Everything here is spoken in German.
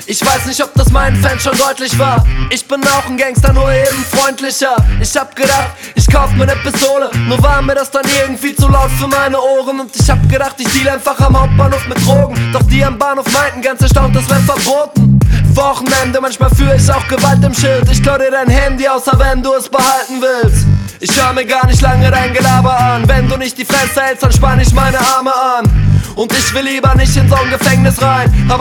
Ich weiß nicht, ob das meinen Fans schon deutlich war. Ich bin auch ein Gangster, nur eben freundlicher. Ich hab gedacht, ich kauf mir ne Pistole, nur war mir das dann irgendwie zu laut für meine Ohren. Und ich hab gedacht, ich deal einfach am Hauptbahnhof mit Drogen. Doch die am Bahnhof meinten ganz erstaunt, das wär verboten. Wochenende, manchmal führe ich auch Gewalt im Schild. Ich klau dir dein Handy, außer wenn du es behalten willst. Ich hör mir gar nicht lange dein Gelaber an. Wenn du nicht die Fresse hältst, dann spann ich meine Arme an. Und ich will lieber nicht in so ein Gefängnis rein. Aber